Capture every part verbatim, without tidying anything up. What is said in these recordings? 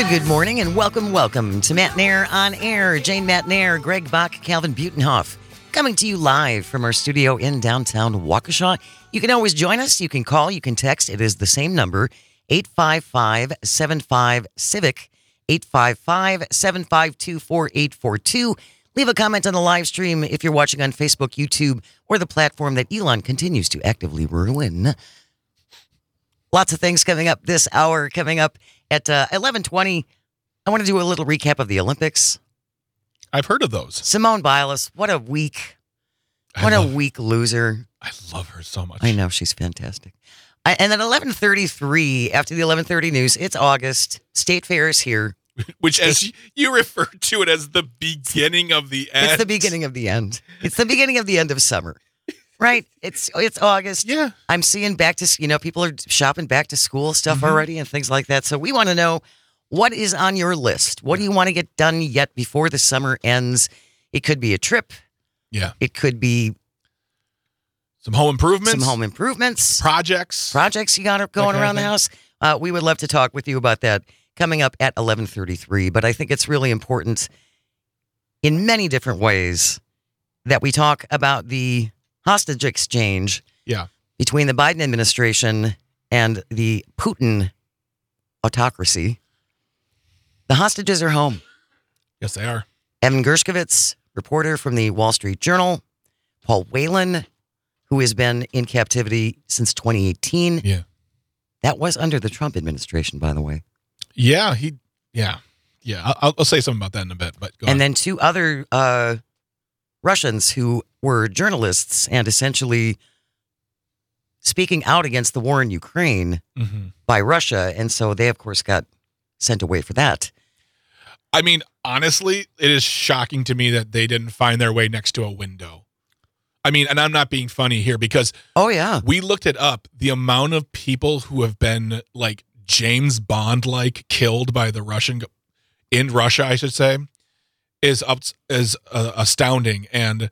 Good morning and welcome, welcome to Matt Nair on Air. Jane Matt Nair, Greg Bach, Calvin Butenhoff, coming to you live from our studio in downtown Waukesha. You can always join us. You can call, you can text. It is the same number, eight five five, seven five, civic, eight five five, seven five two, four eight four two. Leave a comment on the live stream if you're watching on Facebook, YouTube, or the platform that Elon continues to actively ruin. Lots of things coming up this hour. Coming up at uh, eleven twenty, I want to do a little recap of the Olympics. I've heard of those. Simone Biles, what a week. What love, a weak loser. I love her so much. I know, she's fantastic. I, and then eleven thirty-three, after the eleven thirty news, it's August. State Fair is here. Which, as you refer to it as the beginning of the end. It's the beginning of the end. It's the beginning of the end of summer. Right? It's it's August. Yeah. I'm seeing back to, you know, people are shopping back to school stuff Mm-hmm. already and things like that. So we want to know, what is on your list? What do you want to get done yet before the summer ends? It could be a trip. Yeah. It could be Some home improvements. some home improvements. Projects. Projects you got going kind around of the thing. house. Uh, we would love to talk with you about that coming up at eleven thirty-three. But I think it's really important in many different ways that we talk about the hostage exchange Yeah. between the Biden administration and the Putin autocracy. The hostages are home. Yes, they are. Evan Gershkovich, reporter from the Wall Street Journal. Paul Whelan, who has been in captivity since twenty eighteen. Yeah. That was under the Trump administration, by the way. Yeah. He. Yeah. Yeah. I'll, I'll say something about that in a bit. But go And on. then two other uh, Russians who were journalists and essentially speaking out against the war in Ukraine Mm-hmm. by Russia. And so they, of course, got sent away for that. I mean, honestly, it is shocking to me that they didn't find their way next to a window. I mean, and I'm not being funny here because Oh, yeah. we looked it up. The amount of people who have been like James Bond like killed by the Russian in Russia, I should say, is up is uh, astounding, and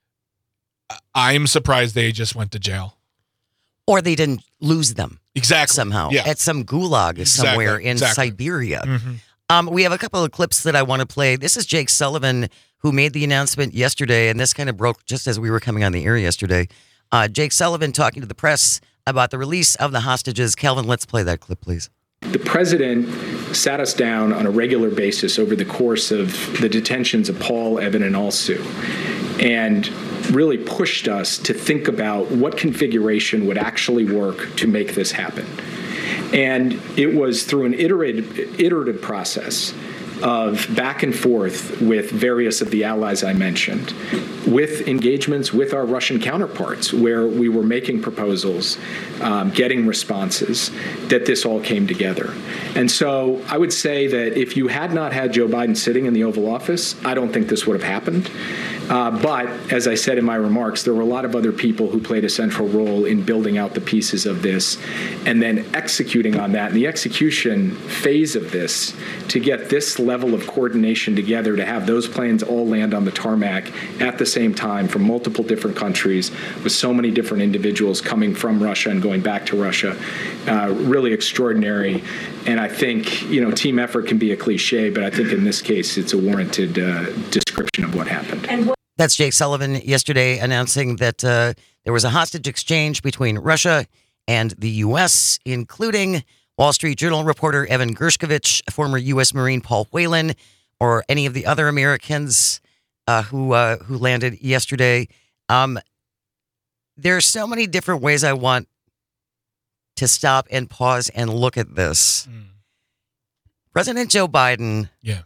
I'm surprised they just went to jail. Or they didn't lose them Exactly. somehow Yeah. at some gulag Exactly. somewhere in Exactly. Siberia. Mhm. Um, we have a couple of clips that I want to play. This is Jake Sullivan, who made the announcement yesterday, and this kind of broke just as we were coming on the air yesterday. Uh, Jake Sullivan talking to the press about the release of the hostages. Calvin, let's play that clip, please. The president sat us down on a regular basis over the course of the detentions of Paul, Evan, and Alsu, and really pushed us to think about what configuration would actually work to make this happen. And it was through an iterative, iterative process of back and forth with various of the allies I mentioned, with engagements with our Russian counterparts, where we were making proposals, um, getting responses, that this all came together. And so I would say that if you had not had Joe Biden sitting in the Oval Office, I don't think this would have happened. Uh, but as I said in my remarks, there were a lot of other people who played a central role in building out the pieces of this and then executing on that. And the execution phase of this, to get this level of coordination together, to have those planes all land on the tarmac at the same time from multiple different countries with so many different individuals coming from Russia and going back to Russia, uh, really extraordinary. And I think, you know, team effort can be a cliche, but I think in this case, it's a warranted uh, description of what happened. And what- That's Jake Sullivan yesterday announcing that uh, there was a hostage exchange between Russia and the U S, including Wall Street Journal reporter Evan Gershkovich, former U S Marine Paul Whelan, or any of the other Americans uh, who uh, who landed yesterday. Um, there are so many different ways I want to stop and pause and look at this. Mm. President Joe Biden Yeah.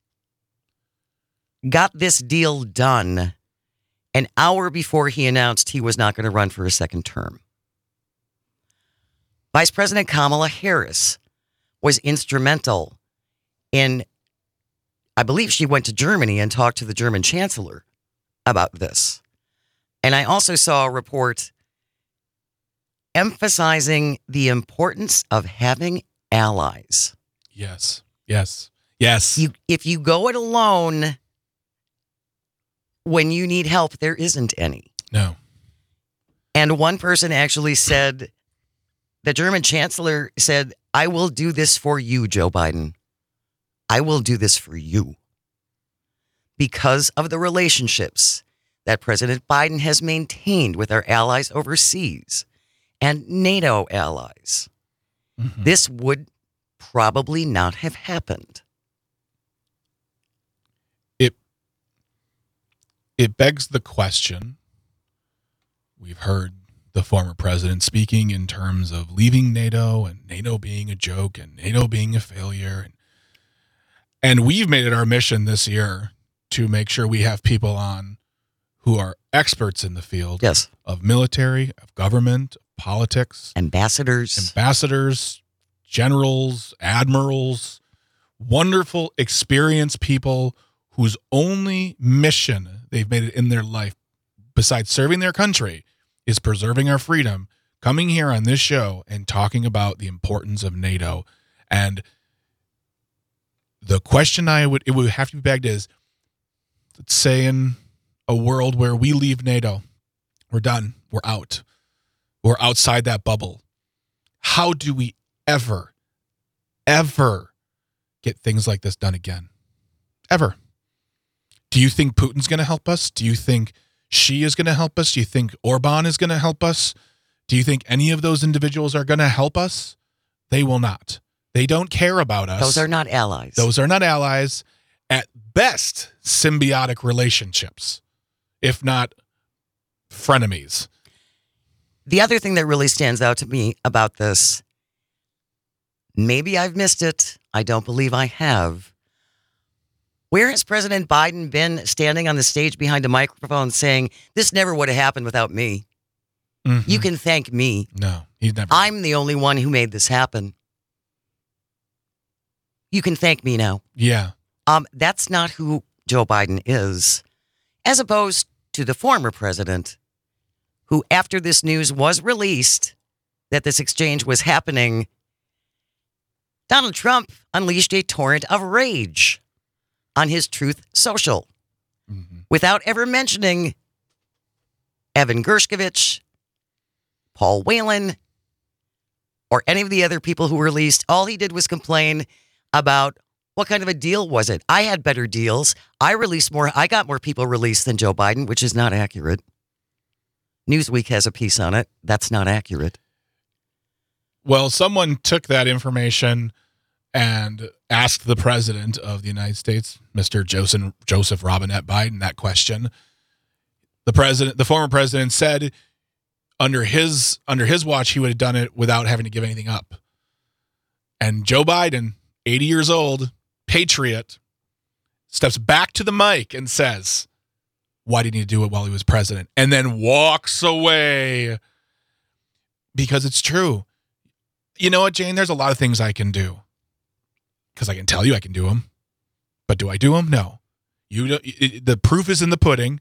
got this deal done an hour before he announced he was not going to run for a second term. Vice President Kamala Harris was instrumental in, I believe she went to Germany and talked to the German chancellor about this. And I also saw a report emphasizing the importance of having allies. Yes. Yes. Yes. You, if you go it alone, when you need help, there isn't any. No. And one person actually said, the German chancellor said, I will do this for you, Joe Biden. I will do this for you. Because of the relationships that President Biden has maintained with our allies overseas and NATO allies, mm-hmm. this would probably not have happened. It it begs the question. We've heard the former president speaking in terms of leaving NATO and NATO being a joke and NATO being a failure. And, and we've made it our mission this year to make sure we have people on who are experts in the field yes. of military, of government, of politics. Ambassadors. Ambassadors, generals, admirals, wonderful, experienced people whose only mission they've made it in their life, besides serving their country, is preserving our freedom, coming here on this show and talking about the importance of NATO. And the question I would, it would have to be begged is, let's say in a world where we leave NATO, we're done, we're out, we're outside that bubble. How do we ever, ever get things like this done again? Ever. Do you think Putin's going to help us? Do you think Xi is going to help us? Do you think Orban is going to help us? Do you think any of those individuals are going to help us? They will not. They don't care about us. Those are not allies. Those are not allies. At best, symbiotic relationships, if not frenemies. The other thing that really stands out to me about this, maybe I've missed it. I don't believe I have. Where has President Biden been standing on the stage behind a microphone saying, this never would have happened without me? Mm-hmm. You can thank me. No, he's never. I'm the only one who made this happen. You can thank me now. Yeah. Um, that's not who Joe Biden is, as opposed to the former president, who after this news was released that this exchange was happening, Donald Trump unleashed a torrent of rage on his Truth Social, mm-hmm. without ever mentioning Evan Gershkovich, Paul Whelan, or any of the other people who were released. All he did was complain about what kind of a deal was it. I had better deals. I released more. I got more people released than Joe Biden, which is not accurate. Newsweek has a piece on it. That's not accurate. Well, someone took that information and asked the president of the United States, Mister Joseph, Joseph Robinette Biden, that question. The president, the former president, said under his under his watch he would have done it without having to give anything up. And Joe Biden, eighty years old, patriot, steps back to the mic and says, why didn't he do it while he was president? And then walks away. Because it's true. You know what, Jane? There's a lot of things I can do. Because I can tell you I can do them. But do I do them? No. You, it, the proof is in the pudding.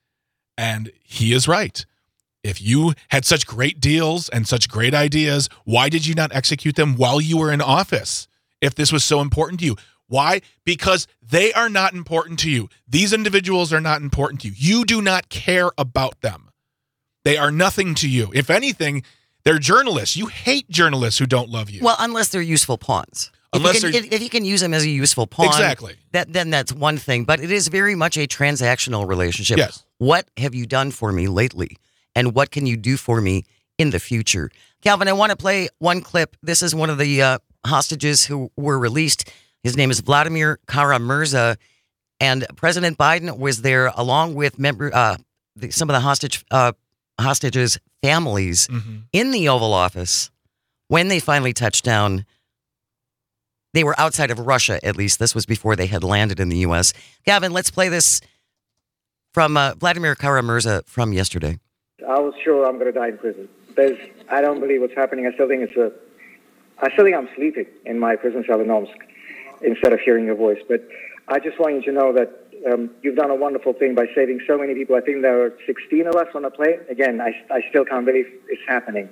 And he is right. If you had such great deals and such great ideas, why did you not execute them while you were in office? If this was so important to you. Why? Because they are not important to you. These individuals are not important to you. You do not care about them. They are nothing to you. If anything, they're journalists. You hate journalists who don't love you. Well, unless they're useful pawns. Unless if you, can, if, if you can use them as a useful pawn, exactly. that, then that's one thing. But it is very much a transactional relationship. Yes. What have you done for me lately? And what can you do for me in the future? Calvin, I want to play one clip. This is one of the uh, hostages who were released. His name is Vladimir Kara-Murza. And President Biden was there along with member, uh, the, some of the hostage uh, hostages' families mm-hmm. in the Oval Office when they finally touched down. They were outside of Russia, at least. This was before they had landed in the U S. Gavin, let's play this from uh, Vladimir Kara-Murza from yesterday. I was sure I'm going to die in prison. There's, I don't believe what's happening. I still think it's a. I still think I'm sleeping in my prison cell in Omsk instead of hearing your voice. But I just want you to know that um, you've done a wonderful thing by saving so many people. I think there are sixteen of us on the plane. Again, I, I still can't believe it's happening.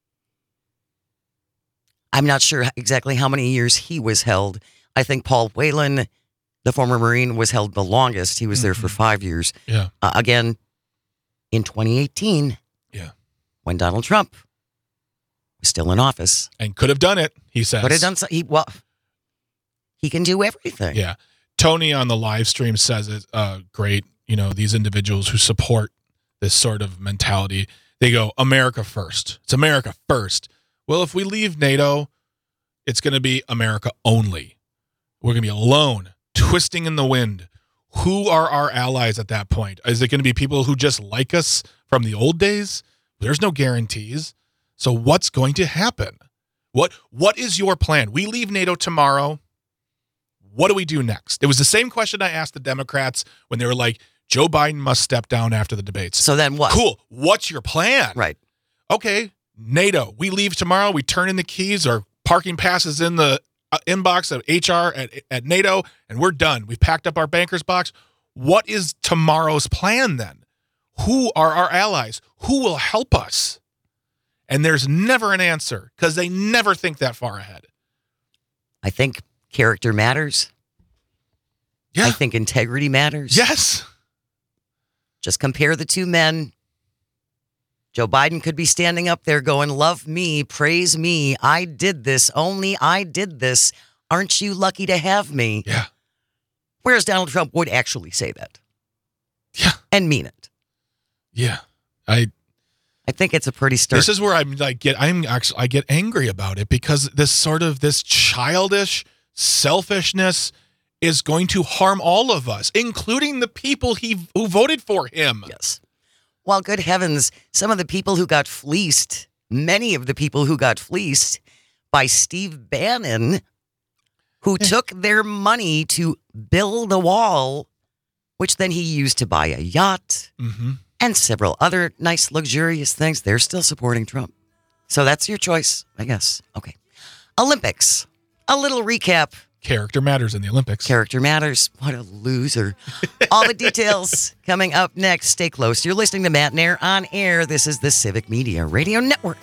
I'm not sure exactly how many years he was held. I think Paul Whelan, the former Marine, was held the longest. He was mm-hmm. there for five years. Yeah. Uh, again, in twenty eighteen, yeah, when Donald Trump was still in office. And could have done it, he says. Could have done so. He, well, He can do everything. Yeah. Tony on the live stream says it uh, great. You know, these individuals who support this sort of mentality, they go, America first. It's America first. Well, if we leave NATO, it's going to be America only. We're going to be alone, twisting in the wind. Who are our allies at that point? Is it going to be people who just like us from the old days? There's no guarantees. So what's going to happen? What What is your plan? We leave NATO tomorrow. What do we do next? It was the same question I asked the Democrats when they were like, Joe Biden must step down after the debates. So then what? Cool. What's your plan? Right. Okay, NATO. We leave tomorrow. We turn in the keys or parking passes in the uh, inbox of H R at, at NATO, and we're done. We've packed up our banker's box. What is tomorrow's plan then? Who are our allies? Who will help us? And there's never an answer because they never think that far ahead. I think character matters. Yeah. I think integrity matters. Yes. Just compare the two men. Joe Biden could be standing up there going, love me, praise me. I did this. Only I did this. Aren't you lucky to have me? Yeah. Whereas Donald Trump would actually say that. Yeah. And mean it. Yeah. I I think it's a pretty start. This is where I'm like get I'm actually I get angry about it because this sort of this childish selfishness is going to harm all of us, including the people he who voted for him. Yes. Well, good heavens, some of the people who got fleeced, many of the people who got fleeced by Steve Bannon, who took their money to build a wall, which then he used to buy a yacht Mm-hmm. and several other nice, luxurious things. They're still supporting Trump. So that's your choice, I guess. Okay. Olympics. A little recap. Character matters in the Olympics. Character matters. What a loser. All the details coming up next. Stay close. You're listening to Matt Nair on air. This is the Civic Media Radio Network.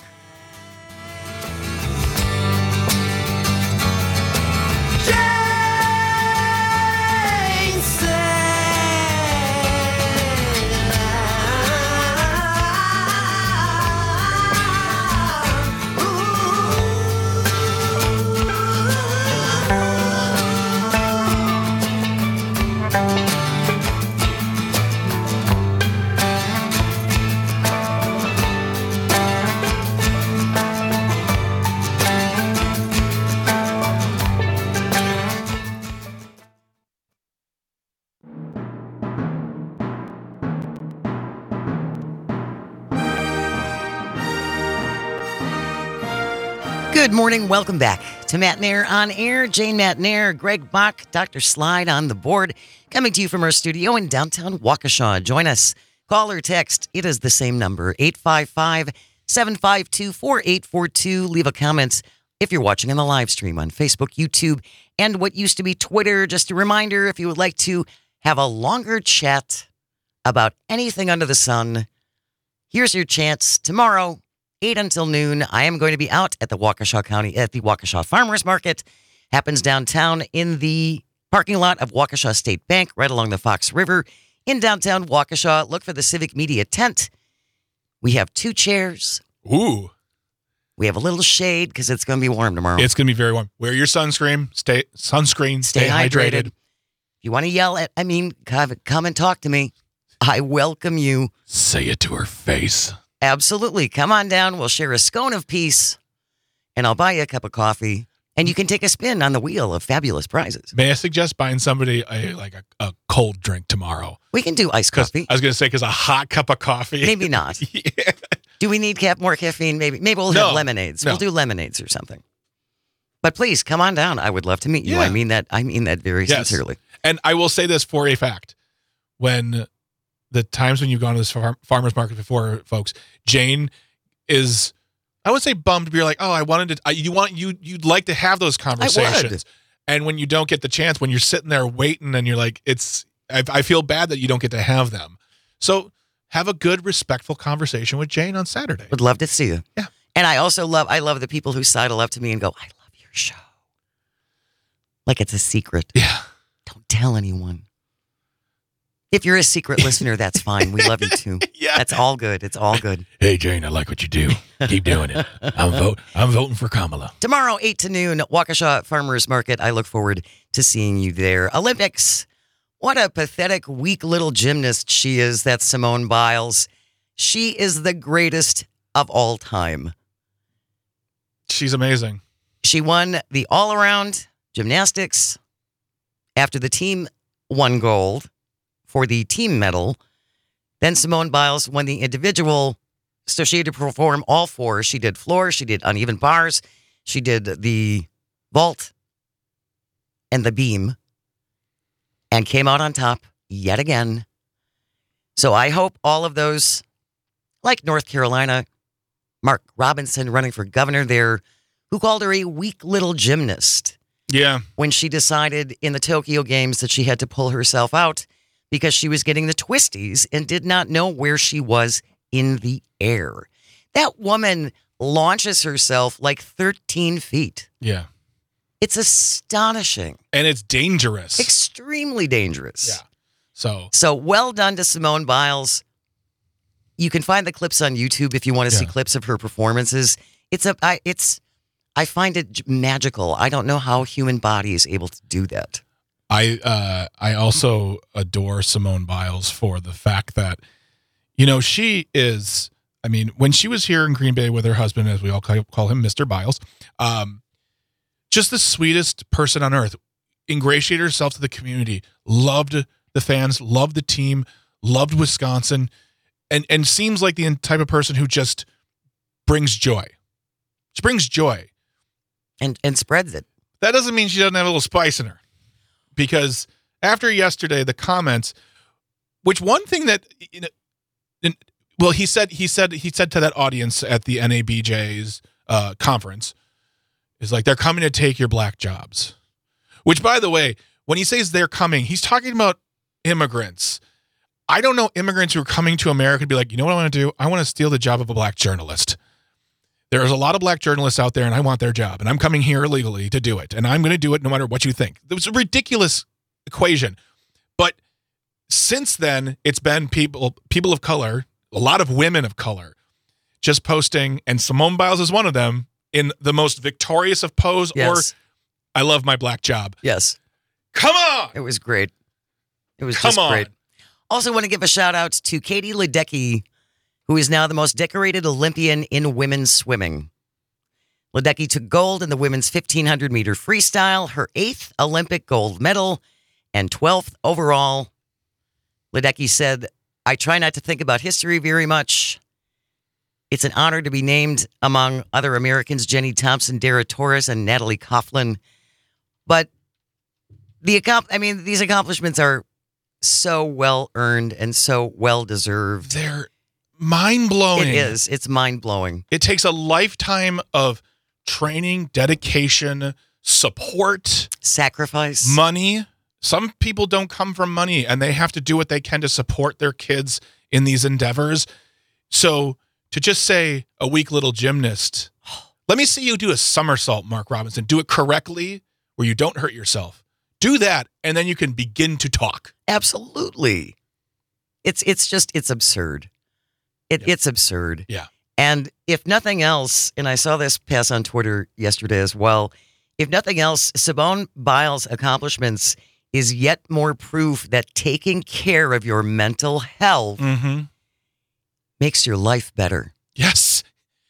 Good morning. Welcome back to Matt Nair on air. Jane Matt Nair, Greg Bach, Doctor Slide on the board, coming to you from our studio in downtown Waukesha. Join us. Call or text. It is the same number, eight five five, seven five two, four eight four two. Leave a comment if you're watching on the live stream on Facebook, YouTube, and what used to be Twitter. Just a reminder, if you would like to have a longer chat about anything under the sun, here's your chance tomorrow. eight until noon. I am going to be out at the Waukesha County, at the Waukesha Farmers Market. Happens downtown in the parking lot of Waukesha State Bank, right along the Fox River in downtown Waukesha. Look for the Civic Media tent. We have two chairs. Ooh. We have a little shade because it's going to be warm tomorrow. It's going to be very warm. Wear your sunscreen. Stay sunscreen. Stay, Stay hydrated. hydrated. If you want to yell at, I mean, come come and talk to me. I welcome you. Say it to her face. Absolutely. Come on down. We'll share a scone of peace, and I'll buy you a cup of coffee, and you can take a spin on the wheel of fabulous prizes. May I suggest buying somebody a like a, a cold drink tomorrow? We can do iced coffee. I was going to say because a hot cup of coffee. Maybe not. Yeah. Do we need cap more caffeine? Maybe. Maybe we'll No. have lemonades. No. We'll do lemonades or something. But please come on down. I would love to meet you. Yeah. I mean that. I mean that very Yes. sincerely. And I will say this for a fact. When the times when you've gone to this far- farmer's market before, folks, Jane is, I would say bummed, but you're like, oh, I wanted to, I, you want, you, you'd like to have those conversations. And when you don't get the chance, when you're sitting there waiting and you're like, it's, I, I feel bad that you don't get to have them. So have a good, respectful conversation with Jane on Saturday. Would love to see you. Yeah. And I also love, I love the people who sidle up to me and go, I love your show. Like it's a secret. Yeah. Don't tell anyone. If you're a secret listener, that's fine. We love you too. Yeah. That's all good. It's all good. Hey, Jane, I like what you do. Keep doing it. I'm vote. I'm voting for Kamala. Tomorrow, eight to noon, Waukesha Farmers Market. I look forward to seeing you there. Olympics. What a pathetic, weak little gymnast she is, that Simone Biles. She is the greatest of all time. She's amazing. She won the all-around gymnastics after the team won gold for the team medal. Then Simone Biles won the individual, so she had to perform all four. She did floor, she did uneven bars, she did the vault and the beam, and came out on top yet again. So I hope all of those, like North Carolina, Mark Robinson running for governor there, who called her a weak little gymnast. Yeah. When she decided in the Tokyo Games that she had to pull herself out because she was getting the twisties and did not know where she was in the air. That woman launches herself like thirteen feet. Yeah. It's astonishing. And it's dangerous. Extremely dangerous. Yeah. So, So well done to Simone Biles. You can find the clips on YouTube if you want to see Yeah. clips of her performances. It's a, I, it's, I find it j- magical. I don't know how a human body is able to do that. I uh, I also adore Simone Biles for the fact that, you know, she is, I mean, when she was here in Green Bay with her husband, as we all call call him, Mister Biles, um, just the sweetest person on earth, ingratiated herself to the community, loved the fans, loved the team, loved Wisconsin, and, and seems like the type of person who just brings joy. She brings joy. And and spreads it. That doesn't mean she doesn't have a little spice in her. Because after yesterday, the comments, which one thing that, you know, in, well, he said, he said, he said to that audience at the N A B J's uh, conference, is like, they're coming to take your black jobs. Which, by the way, when he says they're coming, he's talking about immigrants. I don't know immigrants who are coming to America to be like, you know what I want to do? I want to steal the job of a black journalist. There's a lot of black journalists out there, and I want their job, and I'm coming here illegally to do it, and I'm going to do it no matter what you think. It was a ridiculous equation. But since then, it's been people people of color, a lot of women of color, just posting, and Simone Biles is one of them, in the most victorious of pose, Yes. or I love my black job. Yes. Come on! It was great. It was Come just on. great. Also want to give a shout out to Katie Ledecky, who is now the most decorated Olympian in women's swimming. Ledecky took gold in the women's fifteen hundred meter freestyle, her eighth Olympic gold medal, and twelfth overall. Ledecky said, I try not to think about history very much. It's an honor to be named among other Americans, Jenny Thompson, Dara Torres, and Natalie Coughlin. But the accom- I mean, these accomplishments are so well earned and so well deserved. They're mind-blowing. It is. It's mind-blowing. It takes a lifetime of training, dedication, support, Sacrifice. money. Some people don't come from money, and they have to do what they can to support their kids in these endeavors. So to just say a weak little gymnast, let me see you do a somersault, Mark Robinson. Do it correctly where you don't hurt yourself. Do that, and then you can begin to talk. Absolutely. It's it's just, it's absurd. It, Yeah. It's absurd. Yeah. And if nothing else, and I saw this pass on Twitter yesterday as well, if nothing else, Simone Biles' accomplishments is yet more proof that taking care of your mental health Mm-hmm. makes your life better. Yes.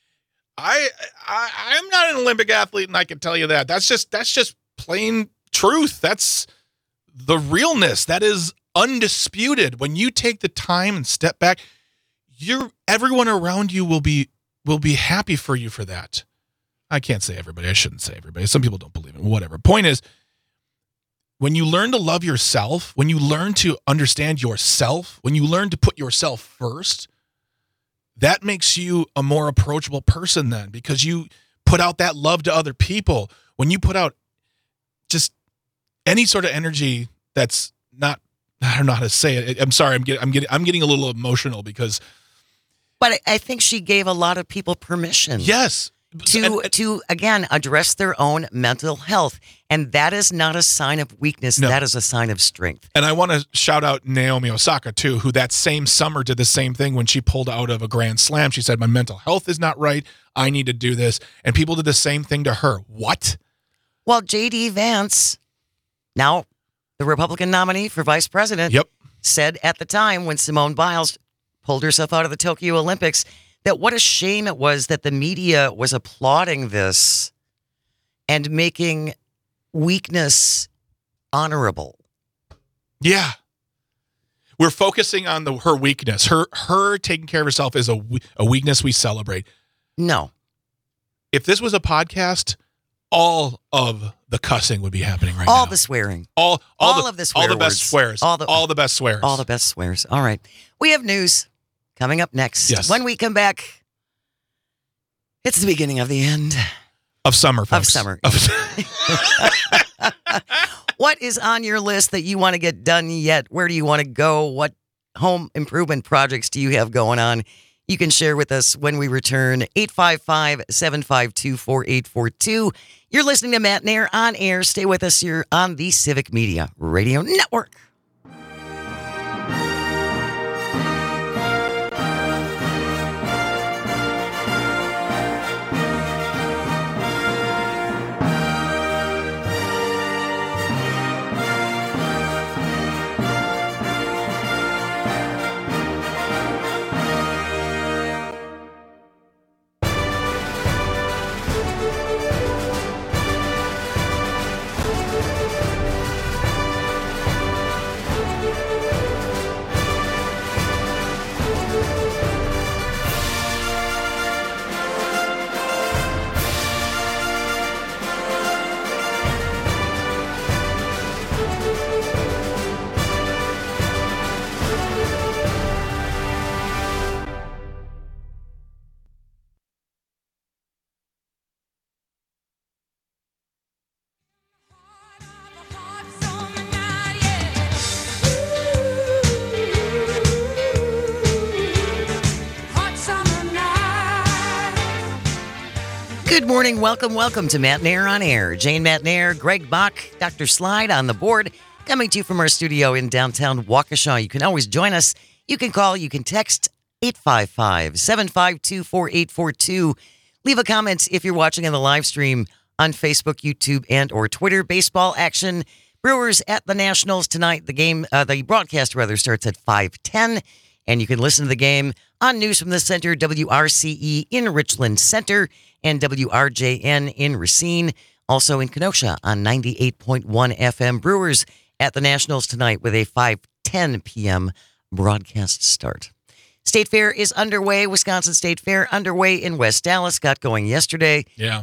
I, I I'm not an Olympic athlete, and I can tell you that. That's just that's just plain truth. That's the realness. That is undisputed. When you take the time and step back, you're everyone around you will be will be happy for you for that. I can't say everybody. I shouldn't say everybody. Some people don't believe it. Whatever. Point is, when you learn to love yourself, when you learn to understand yourself, when you learn to put yourself first, that makes you a more approachable person then, because you put out that love to other people. When you put out just any sort of energy that's not, I don't know how to say it. I'm sorry. I'm getting, I'm getting, I'm getting a little emotional because But I, I think she gave a lot of people permission. yes, To, And- and- to again, address their own mental health. And that is not a sign of weakness. No. That is a sign of strength. And I want to shout out Naomi Osaka, too, who that same summer did the same thing when she pulled out of a Grand Slam. She said, my mental health is not right. I need to do this. And people did the same thing to her. What? Well, J D Vance Now, the Republican nominee for vice president Yep. said at the time when Simone Biles pulled herself out of the Tokyo Olympics that what a shame it was that the media was applauding this and making weakness honorable. Yeah. We're focusing on the her weakness. Her her taking care of herself is a, we- a weakness we celebrate. No. If this was a podcast, all of the cussing would be happening right all now. the swearing. All all, all the, of the swear all the best words. swears. All the- all the best swears. All the best swears. All right. We have news coming up next. Yes. When we come back, it's the beginning of the end. of summer, folks. Of summer. Of- What is on your list that you want to get done yet? Where do you want to go? What home improvement projects do you have going on? You can share with us when we return. eight five five, seven five two, four eight four two. You're listening to Matt Nair on air. Stay with us here on the Civic Media Radio Network. Good morning. Welcome, welcome to Matt Nair on Air. Jane Matt Nair, Greg Bach, Doctor Slide on the board, coming to you from our studio in downtown Waukesha. You can always join us. You can call, you can text eight five five, seven five two, four eight four two. Leave a comment if you're watching on the live stream on Facebook, YouTube, and or Twitter. Baseball action. Brewers at the Nationals tonight. The game, uh, the broadcast rather, starts at five ten, and you can listen to the game on News from the Center, W R C E in Richland Center, and W R J N in Racine, also in Kenosha on ninety-eight point one F M. Brewers at the Nationals tonight with a five ten p.m. broadcast start. State Fair is underway. Wisconsin State Fair underway in West Dallas. Got going yesterday. yeah.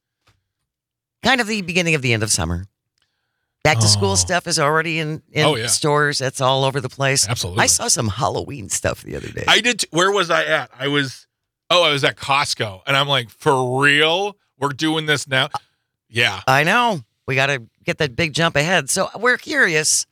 Kind of the beginning of the end of summer. Back to school Oh. stuff is already in, in Oh, yeah. stores. That's all over the place. Absolutely. I saw some Halloween stuff the other day. I did. T- where was I at? I was. Oh, I was at Costco, and I'm like, for real? We're doing this now? Yeah. I know. We got to get that big jump ahead. So we're curious.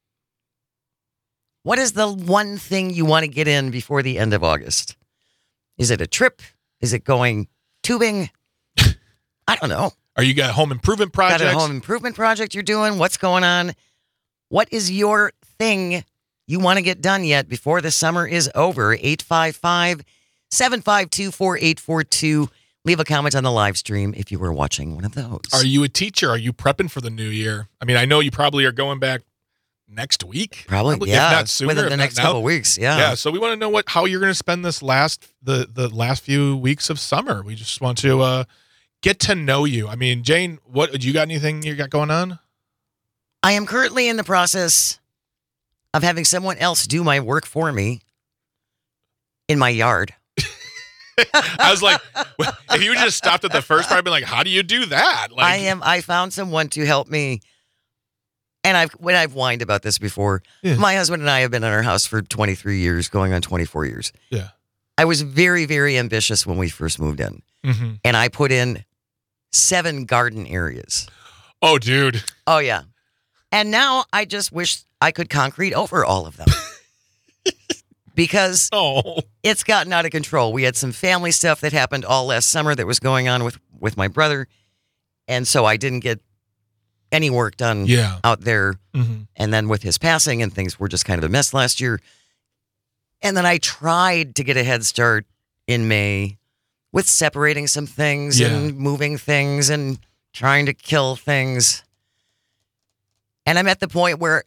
What is the one thing you want to get in before the end of August? Is it a trip? Is it going tubing? I don't know. Are you got home improvement projects? Got a home improvement project you're doing? What's going on? What is your thing you want to get done yet before the summer is over? eight five five, seven five two, four eight four two. Leave a comment on the live stream if you were watching one of those. Are you a teacher? Are you prepping for the new year? I mean, I know you probably are going back next week. Probably, yeah. If not sooner. Within if the not next now. couple of weeks, yeah. Yeah. So we want to know what how you're going to spend this last the the last few weeks of summer. We just want to uh, get to know you. I mean, Jane, what do you got? Anything you got going on? I am currently in the process of having someone else do my work for me in my yard. I was like, if you just stopped at the first part, I'd be like, how do you do that? Like, I am. I found someone to help me, and I've when I've whined about this before. Yeah. My husband and I have been in our house for twenty-three years, going on twenty-four years. Yeah. I was very, very ambitious when we first moved in, Mm-hmm. and I put in seven garden areas. Oh, dude. Oh yeah, and now I just wish I could concrete over all of them. Because Oh. it's gotten out of control. We had some family stuff that happened all last summer that was going on with, with my brother. And so I didn't get any work done Yeah. out there. Mm-hmm. And then with his passing and things were just kind of a mess last year. And then I tried to get a head start in May with separating some things Yeah. and moving things and trying to kill things. And I'm at the point where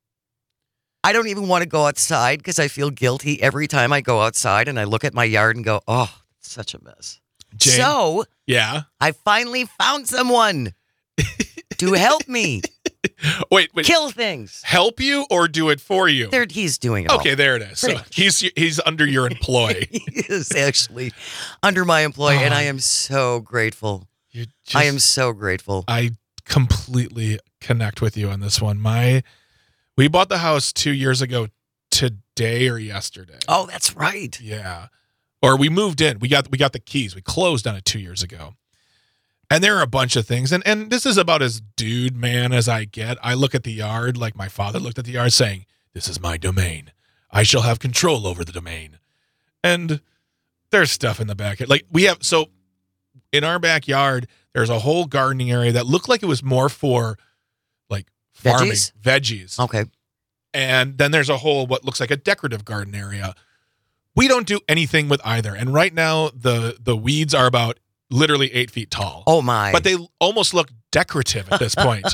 I don't even want to go outside because I feel guilty every time I go outside and I look at my yard and go, oh, it's such a mess. Jane, So yeah. I finally found someone to help me Wait, wait. kill things. Help you or do it for you? There, he's doing it all. Okay, there it is. So Pretty much. he's he's under your employ. He is actually under my employ, and I Oh. am so grateful. You just, I am so grateful. I completely connect with you on this one. My, we bought the house two years ago today or yesterday. Oh, that's right. Yeah. Or we moved in. We got we got the keys. We closed on it two years ago. And there are a bunch of things. And and this is about as dude man as I get. I look at the yard like my father looked at the yard saying, this is my domain. I shall have control over the domain. And there's stuff in the back. Like we have, so in our backyard, there's a whole gardening area that looked like it was more for like farming Veggies? veggies. Okay. And then there's a whole what looks like a decorative garden area. We don't do anything with either. And right now the the weeds are about literally eight feet tall. Oh, my. But they almost look decorative at this point.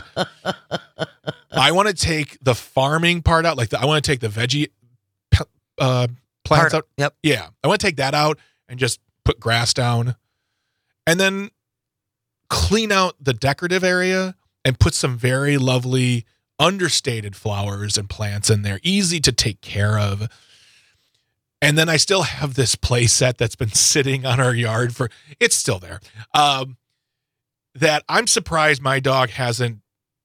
I want to take the farming part out. Like the, I want to take the veggie uh, plants Part- out. Yep. Yeah. I want to take that out and just put grass down. And then clean out the decorative area and put some very lovely understated flowers and plants in there. Easy to take care of. And then I still have this play set that's been sitting on our yard for, it's still there. Um, that I'm surprised my dog hasn't,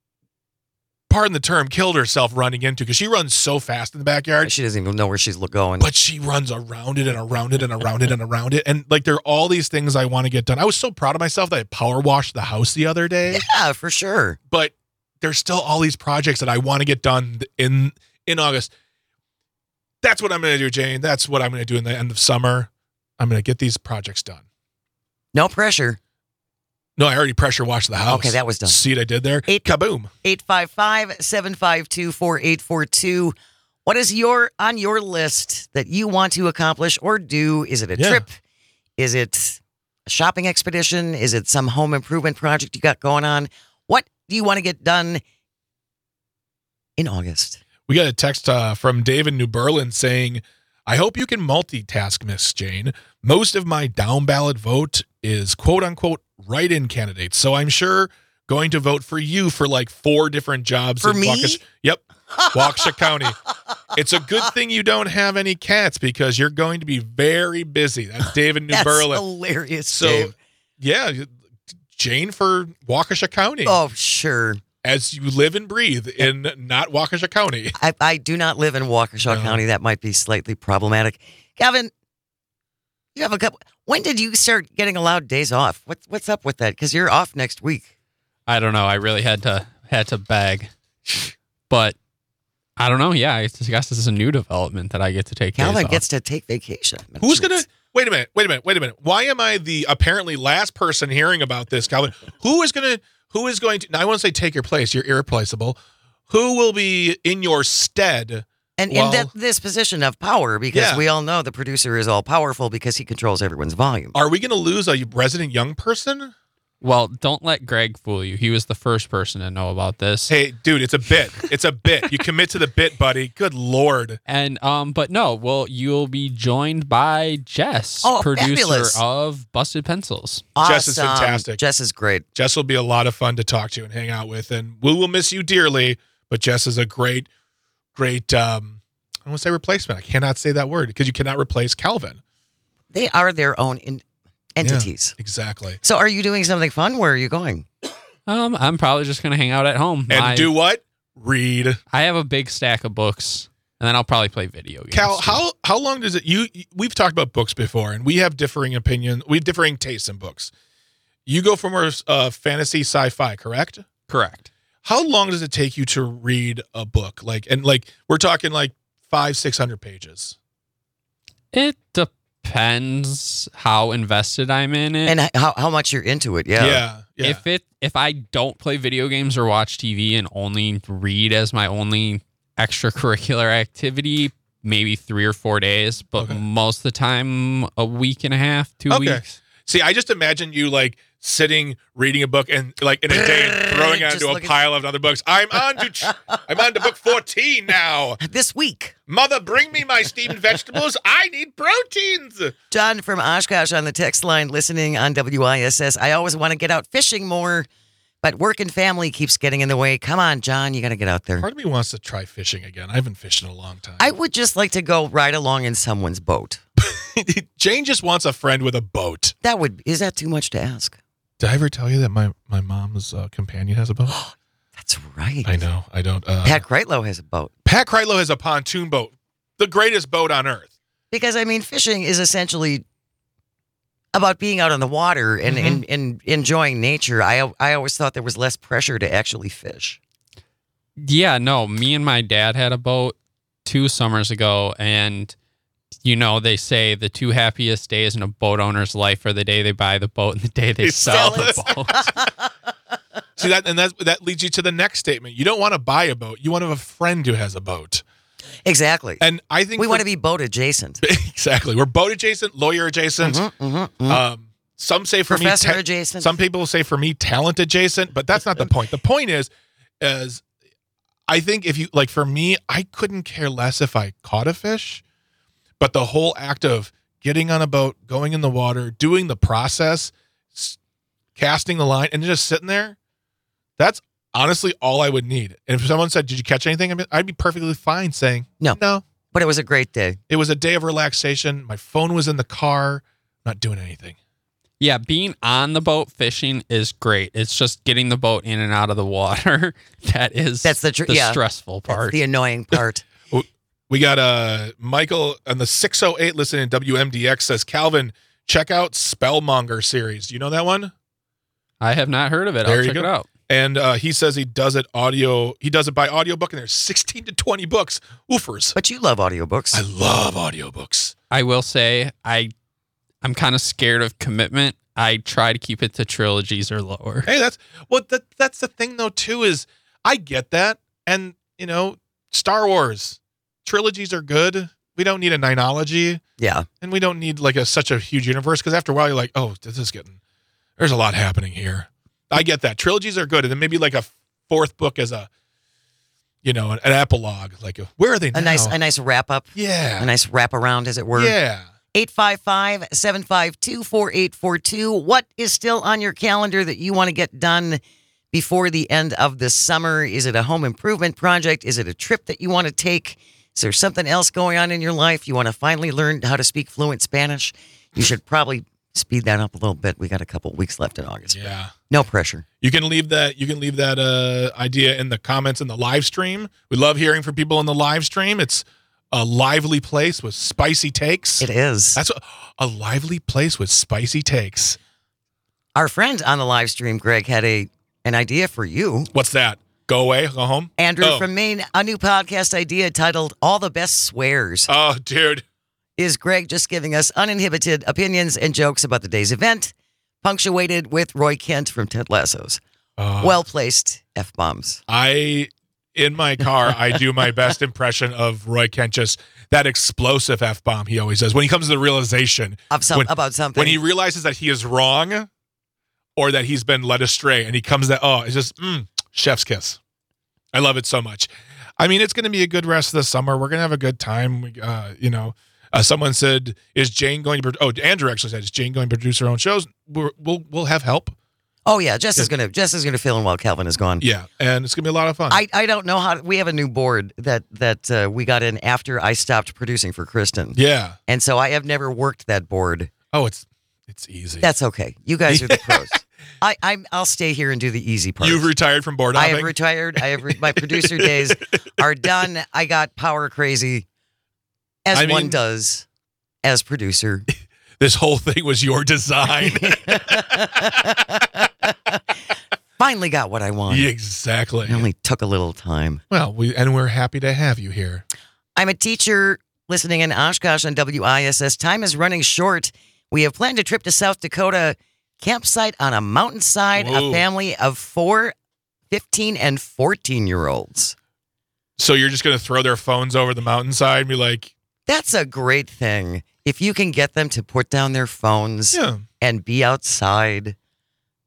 pardon the term, killed herself running into, because she runs so fast in the backyard. She doesn't even know where she's lo- going. But she runs around it and around it and around it and around it. And like, there are all these things I want to get done. I was so proud of myself that I power washed the house the other day, Yeah, for sure. but there's still all these projects that I want to get done in, in August. That's what I'm going to do, Jane. That's what I'm going to do in the end of summer. I'm going to get these projects done. No pressure. No, I already pressure washed the house. Okay, that was done. See what I did there? Eight- Kaboom. eight five five, seven five two, four eight four two. What is your on your list that you want to accomplish or do? Is it a Yeah. trip? Is it a shopping expedition? Is it some home improvement project you got going on? What do you want to get done in August? We got a text uh, from Dave in New Berlin saying, I hope you can multitask, Miss Jane. Most of my down ballot vote is quote unquote write-in candidates. So I'm sure going to vote for you for like four different jobs. For in me? Waukesha- yep. Waukesha County. It's a good thing you don't have any cats because you're going to be very busy. That's Dave in New That's Berlin. hilarious, So Dave. yeah, Jane for Waukesha County. Oh, sure. As you live and breathe in not Waukesha County. I, I do not live in Waukesha No. County. That might be slightly problematic. Gavin, you have a couple. When did you start getting allowed days off? What's what's up with that? Because you're off next week. I don't know. I really had to had to beg, but I don't know. Yeah, I guess this is a new development that I get to take. days Calvin off. gets to take vacation. Who's going to wait a minute? Wait a minute. Wait a minute. Why am I the apparently last person hearing about this, Calvin? Who is going to who is going to now I want to say take your place. You're irreplaceable. Who will be in your stead? And Well- in that, this position of power, because Yeah. we all know the producer is all powerful because he controls everyone's volume. Are we going to lose a resident young person? Well, don't let Greg fool you. He was the first person to know about this. Hey, dude, it's a bit. It's a bit. You commit to the bit, buddy. Good Lord. And um, but no, well, you'll be joined by Jess, Oh, producer fabulous. of Busted Pencils. Jess is Awesome. fantastic. Jess is great. Jess will be a lot of fun to talk to and hang out with, and we will miss you dearly. But Jess is a great, great. Um, I want to say replacement. I cannot say that word because you cannot replace Calvin. They are their own in- entities. Yeah, exactly. So, are you doing something fun? Where are you going? Um, I'm probably just gonna hang out at home. And I, do what? Read. I have a big stack of books, and then I'll probably play video games. Cal, too. how how long does it? You we've talked about books before, and we have differing opinion. We have differing tastes in books. You go for more uh, fantasy, sci-fi, correct? Correct. How long does it take you to read a book? Like, and like we're talking like five, six hundred pages. It depends how invested I'm in it. And how, how much you're into it? Yeah. Yeah, yeah. If it if I don't play video games or watch T V and only read as my only extracurricular activity, maybe three or four days, but Okay. most of the time a week and a half, two Okay. weeks. See, I just imagine you like sitting, reading a book, and like in a day and throwing it Just into a looking- pile of other books. I'm on to ch- I'm on to book fourteen now. This week, Mother, bring me my steamed vegetables. I need proteins. John from Oshkosh on the text line listening on W I S S. I always want to get out fishing more, but work and family keeps getting in the way. Come on, John, you got to get out there. Part of me wants to try fishing again. I haven't fished in a long time. I would just like to go ride along in someone's boat. Jane just wants a friend with a boat. That would, is that too much to ask? Did I ever tell you that my, my mom's uh, companion has a boat? That's right. I know. I don't. Uh, Pat Kreitlow has a boat. Pat Kreitlow has a pontoon boat, the greatest boat on earth. Because, I mean, fishing is essentially about being out on the water and, Mhm. and, and enjoying nature. I, I always thought there was less pressure to actually fish. Yeah, no, me and my dad had a boat two summers ago, and you know, they say the two happiest days in a boat owner's life are the day they buy the boat and the day they, They sell, sell the boat. See that, and that that leads you to the next statement. You don't want to buy a boat. You want to have a friend who has a boat. Exactly. And I think we for- want to be boat adjacent. exactly. We're boat adjacent, lawyer adjacent. Mhm, mhm, mhm. Um, some say for Professor me, ta- adjacent. Some people say for me, talent adjacent, but that's not the point. The point is, is I think if you like, for me, I couldn't care less if I caught a fish, but the whole act of getting on a boat, going in the water, doing the process, s- casting the line, and just sitting there, that's honestly all I would need. And if someone said, "Did you catch anything?" I'd be- I'd be perfectly fine saying, No. no." But it was a great day. It was a day of relaxation. My phone was in the car, not doing anything. Yeah, being on the boat fishing is great. It's just getting the boat in and out of the water that is That's the tr- the yeah. stressful That's part. the annoying part. We got uh, Michael on the six oh eight listening to W M D X says, Calvin, check out Spellmonger series. Do you know that one? I have not heard of it. There I'll you check go. it out. And uh, he says he does it audio. He does it by audiobook, and there's sixteen to twenty books. Oofers. But you love audiobooks. I love audiobooks. I will say I I'm kind of scared of commitment. I try to keep it to trilogies or lower. Hey, that's well. That that's the thing, though. Too is I get that, and you know, Star Wars trilogies are good. We don't need a ninology, yeah. and we don't need like a such a huge universe because after a while you're like, oh, this is getting. There's a lot happening here. I get that. Trilogies are good, and then maybe like a fourth book as a, you know, an, an epilogue. Like, a, where are they now? A nice a nice wrap up. yeah, A nice wrap around, as it were. yeah. eight five five, seven five two, four eight four two. What is still on your calendar that you want to get done before the end of the summer? Is it a home improvement project? Is it a trip that you want to take? Is there something else going on in your life? You want to finally learn how to speak fluent Spanish? You should probably speed that up a little bit. We got a couple weeks left in August. Yeah. No pressure. You can leave that. You can leave that uh, idea in the comments in the live stream. We love hearing from people in the live stream. It's a lively place with spicy takes. It is. That's a, a lively place with spicy takes. Our friend on the live stream, Greg, had a an idea for you. What's that? Go away. Go home. Andrew Oh. from Maine, a new podcast idea titled All the Best Swears. Oh, dude. Is Greg just giving us uninhibited opinions and jokes about the day's event, punctuated with Roy Kent from Ted Lasso's Oh. well-placed F-bombs. I, in my car, I do my best impression of Roy Kent, just that explosive F-bomb he always does. When he comes to the realization, Of some, When- about something. when he realizes that he is wrong or that he's been led astray, and he comes that, oh, it's just, mm, chef's kiss. I love it so much. I mean, it's going to be a good rest of the summer. We're going to have a good time. We, Uh, you know, uh, someone said, is Jane going to, pro- oh, Andrew actually said, is Jane going to produce her own shows? We're, we'll, we'll have help. oh, yeah, Jess is going to Jess is going to fill in while Calvin is gone. Yeah. And it's going to be a lot of fun. I, I don't know how, we have a new board that, that uh, we got in after I stopped producing for Kristen. yeah. And so I have never worked that board. Oh, it's, it's easy. That's okay. You guys are the pros. I, I'm, I'll stay here and do the easy part. You've retired from board I hopping? have retired. I have re- my producer days are done. I got power crazy, as I mean- one does, as producer. This whole thing was your design. Finally got what I wanted. Exactly. It only took a little time. Well, we and we're happy to have you here. I'm a teacher listening in Oshkosh on W I S S. Time is running short. We have planned a trip to South Dakota, campsite on a mountainside, Whoa. a family of four, fifteen, and fourteen-year-olds. So you're just going to throw their phones over the mountainside and be like, That's a great thing. If you can get them to put down their phones yeah, and be outside,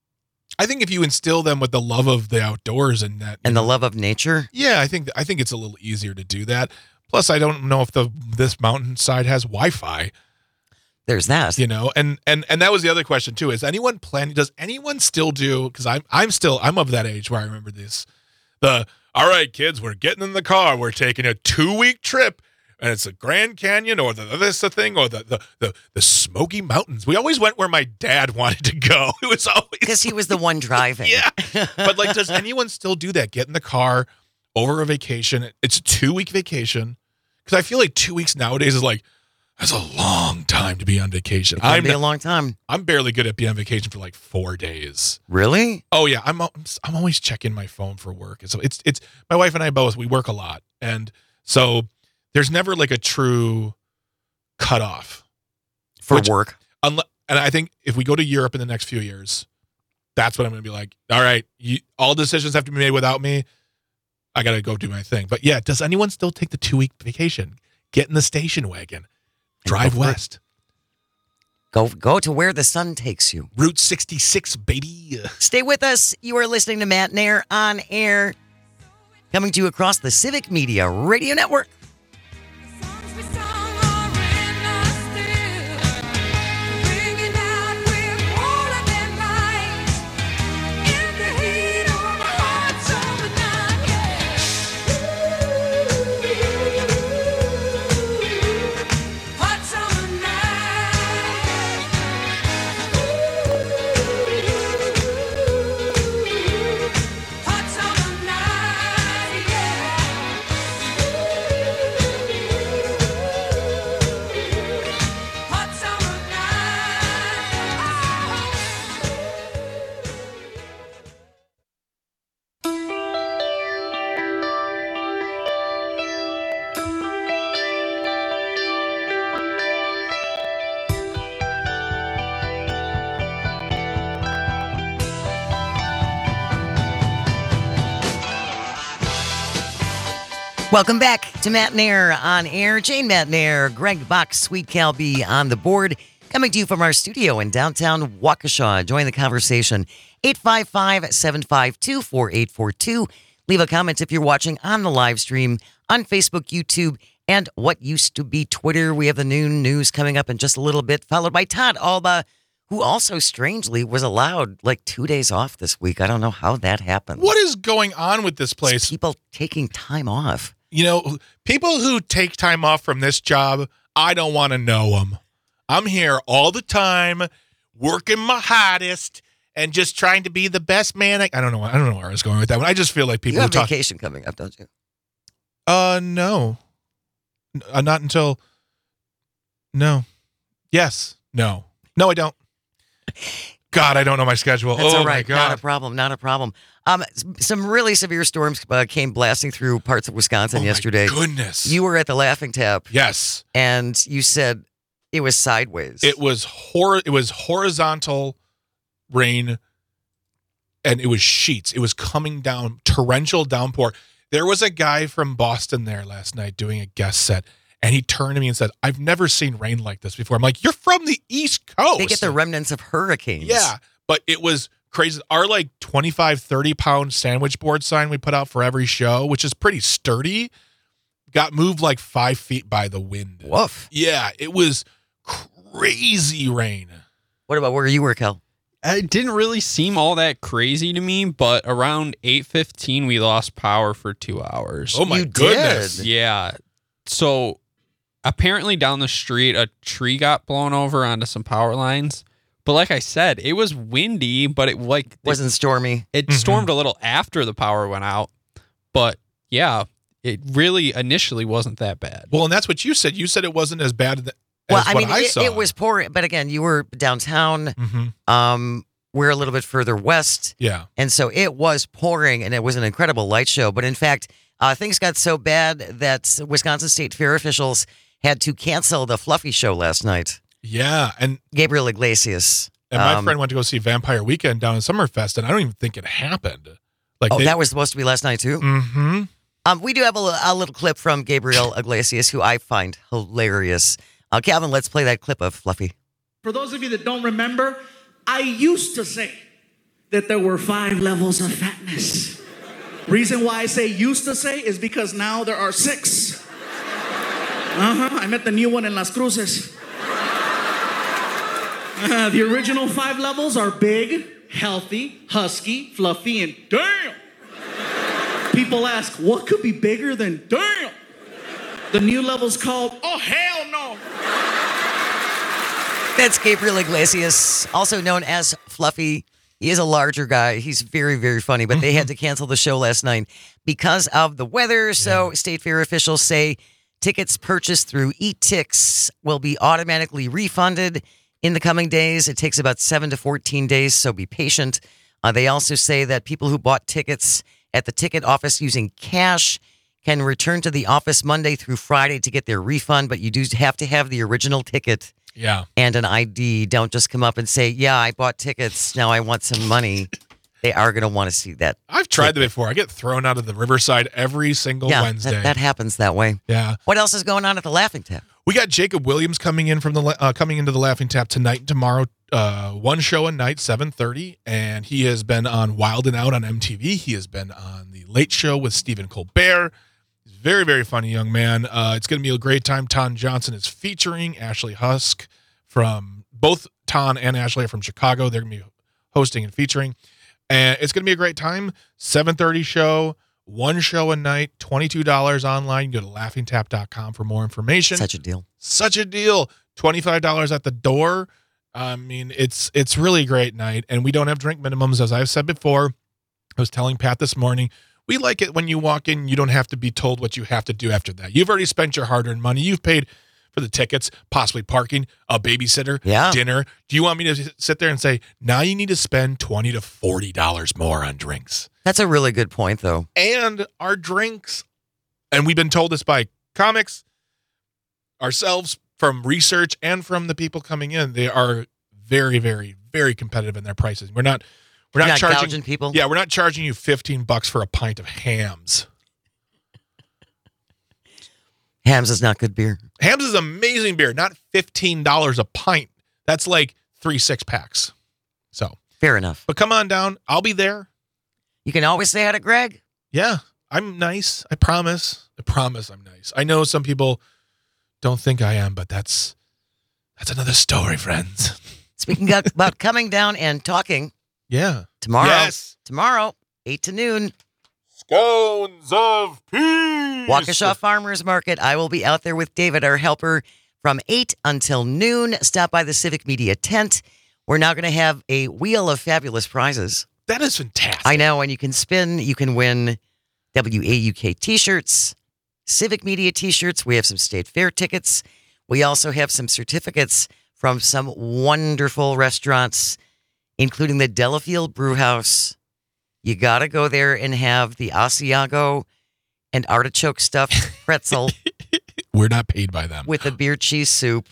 I think if you instill them with the love of the outdoors and that, And the love of nature. yeah, I think I think it's a little easier to do that. Plus, I don't know if the this mountainside has Wi-Fi. There's that. You know, and and and that was the other question too. Is anyone planning? Does anyone still do? Because I'm I'm still I'm of that age where I remember this. The all right, kids, we're getting in the car. We're taking a two week trip, and it's the Grand Canyon or the this the thing or the the the, the Smoky Mountains. We always went where my dad wanted to go. It was always Because he was the one driving. yeah. But like, does anyone still do that? Get in the car over a vacation. It's a two week vacation. Because I feel like two weeks nowadays is like. That's a long time to be on vacation. It can I'm be a long time. I'm barely good at being on vacation for like four days. Really? Oh yeah, I'm I'm always checking my phone for work. So it's it's my wife and I both we work a lot, and so there's never like a true cutoff For Which- work. Unless, and I think if we go to Europe in the next few years, that's what I'm going to be like. All right, you, all decisions have to be made without me. I got to go do my thing. But yeah, does anyone still take the two week vacation? Get in the station wagon. Drive go for it. west. Go go to where the sun takes you. Route sixty-six, baby. Stay with us. You are listening to Matt Nair on air, coming to you across the Civic Media Radio Network. Welcome back to Matt Nair on air. Jane Matt Nair, Greg Bach, Sweet Cal B on the board. Coming to you from our studio in downtown Waukesha. Join the conversation. eight five five, seven five two, four eight four two. Leave a comment if you're watching on the live stream on Facebook, YouTube, and what used to be Twitter. We have the noon news coming up in just a little bit, followed by Todd Alba, who also strangely was allowed like two days off this week. I don't know how that happened. What is going on with this place? People taking time off. You know, people who take time off from this job, I don't want to know them. I'm here all the time, working my hardest, and just trying to be the best man. I, I don't know. I don't know where I was going with that one. I just feel like people You have who talk. vacation coming up, don't you? Uh, no, uh, not until. No, yes, no, no, I don't. God, I don't know my schedule. That's oh all right. my Not a God. problem. Not a problem. Um, s- some really severe storms uh, came blasting through parts of Wisconsin Oh my yesterday. goodness. You were at the Laughing Tap, yes. and you said it was sideways. It was hor- It was horizontal rain, and it was sheets. It was coming down, torrential downpour. There was a guy from Boston there last night doing a guest set, and he turned to me and said, "I've never seen rain like this before." I'm like, "You're from the East Coast." They get the remnants of hurricanes. Yeah, but it was crazy. Our like twenty-five, thirty pound sandwich board sign we put out for every show, which is pretty sturdy, got moved like five feet by the wind. Woof. Yeah, it was crazy rain. What about where you were, Kel? It didn't really seem all that crazy to me, but around eight fifteen, we lost power for two hours. Oh my You goodness. did? Yeah. So apparently down the street, a tree got blown over onto some power lines. But like I said, it was windy, but it like Wasn't stormy. it Mhm. stormed a little after the power went out. But yeah, it really initially wasn't that bad. Well, and that's what you said. You said it wasn't as bad as Well, I what mean, I it, saw. it was pouring, but again, you were downtown. Mhm. Um, we're a little bit further west. Yeah. And so it was pouring, and it was an incredible light show. But in fact, uh, things got so bad that Wisconsin State Fair officials had to cancel the Fluffy show last night. Yeah. And Gabriel Iglesias. and my um, friend went to go see Vampire Weekend down in Summerfest, and I don't even think it happened. Like Oh, they, that was supposed to be last night, too? Mm-hmm. Um, we do have a, li- a little clip from Gabriel Iglesias, who I find hilarious. Uh, Calvin, let's play that clip of Fluffy. For those of you that don't remember, I used to say that there were five levels of fatness. Reason why I say used to say is because now there are six. Uh-huh. I met the new one in Las Cruces. Uh, the original five levels are big, healthy, husky, fluffy, and damn. People ask, what could be bigger than damn? The new level's called, oh, hell no. That's Gabriel Iglesias, also known as Fluffy. He is a larger guy. He's very, very funny, but they had to cancel the show last night because of the weather. So yeah. State Fair officials say tickets purchased through eTix will be automatically refunded in the coming days. It takes about seven to fourteen days, so be patient. Uh, they also say that people who bought tickets at the ticket office using cash can return to the office Monday through Friday to get their refund, but you do have to have the original ticket yeah. and an I D. Don't just come up and say, yeah, I bought tickets. Now I want some money. They are going to want to see that. I've tried that before. I get thrown out of the Riverside every single yeah, Wednesday. That, that happens that way. Yeah. What else is going on at the Laughing Tap? We got Jacob Williams coming in from the uh, coming into the Laughing Tap tonight and tomorrow. Uh, one show a night, seven thirty, and he has been on Wild and Out on M T V. He has been on the Late Show with Stephen Colbert. He's a very, very funny young man. Uh, it's going to be a great time. Ton Johnson is featuring Ashley Husk from both Ton and Ashley are from Chicago. They're going to be hosting and featuring. And it's going to be a great time. seven thirty show, one show a night, twenty-two dollars online. Go to laughing tap dot com for more information. Such a deal. Such a deal. twenty-five dollars at the door. I mean, it's it's really a great night. And we don't have drink minimums, as I've said before. I was telling Pat this morning, we like it when you walk in, you don't have to be told what you have to do after that. You've already spent your hard-earned money. You've paid for the tickets, possibly parking, a babysitter, yeah. dinner. Do you want me to sit there and say, now you need to spend twenty to forty dollars more on drinks? That's a really good point, though. And our drinks, and we've been told this by comics, ourselves, from research, and from the people coming in, they are very, very, very competitive in their prices. We're not, we're not, not charging gouging people. Yeah, we're not charging you fifteen bucks for a pint of Hams. Hams is not good beer. Hams is amazing beer, not fifteen dollars a pint. That's like three six packs. So fair enough. But come on down. I'll be there. You can always say hi to Greg. Yeah, I'm nice. I promise. I promise I'm nice. I know some people don't think I am, but that's that's another story, friends. Speaking of, about coming down and talking. Yeah. Tomorrow. Yes. Tomorrow, eight to noon. Scones of Peace. Waukesha Farmers Market. I will be out there with David, our helper, from eight until noon. Stop by the Civic Media tent. We're now going to have a wheel of fabulous prizes. That is fantastic. I know. And you can spin. You can win W A U K t-shirts, Civic Media t-shirts. We have some State Fair tickets. We also have some certificates from some wonderful restaurants, including the Delafield Brewhouse. You got to go there and have the Asiago and artichoke stuffed pretzel. We're not paid by them. With a beer cheese soup.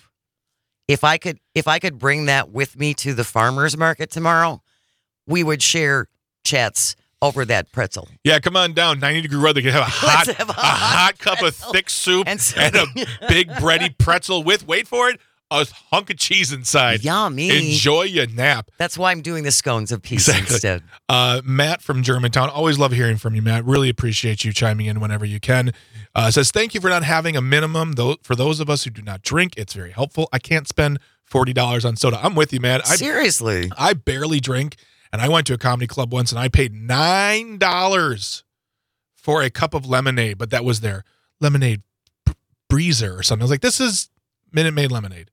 If I could if I could bring that with me to the farmers market tomorrow, we would share chats over that pretzel. Yeah, come on down. ninety degree weather. You can have a hot, have a a hot cup of thick soup and, and a big bready pretzel with, wait for it, a hunk of cheese inside. Yummy. Enjoy your nap. That's why I'm doing the scones of peace exactly. instead. Uh, Matt from Germantown. Always love hearing from you, Matt. Really appreciate you chiming in whenever you can. Uh, says, thank you for not having a minimum. Though, for those of us who do not drink, it's very helpful. I can't spend forty dollars on soda. I'm with you, man. I, Seriously. I barely drink, and I went to a comedy club once, and I paid nine dollars for a cup of lemonade, but that was their lemonade b- breezer or something. I was like, this is Minute Maid lemonade.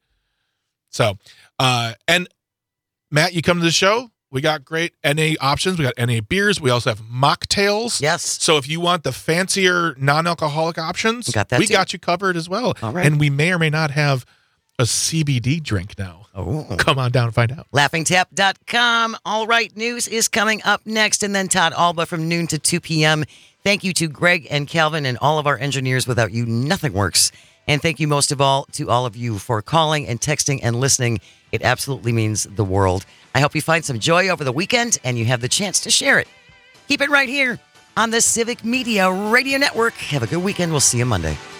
So, uh, and Matt, you come to the show. We got great N A options. We got N A beers. We also have mocktails. Yes. So if you want the fancier non-alcoholic options, we got, that we too. got you covered as well. All right. And we may or may not have a C B D drink now. Oh. Come on down and find out. laughing tap dot com. All right, news is coming up next, and then Todd Alba from noon to two p.m. Thank you to Greg and Calvin and all of our engineers. Without you, nothing works. And thank you most of all to all of you for calling and texting and listening. It absolutely means the world. I hope you find some joy over the weekend and you have the chance to share it. Keep it right here on the Civic Media Radio Network. Have a good weekend. We'll see you Monday.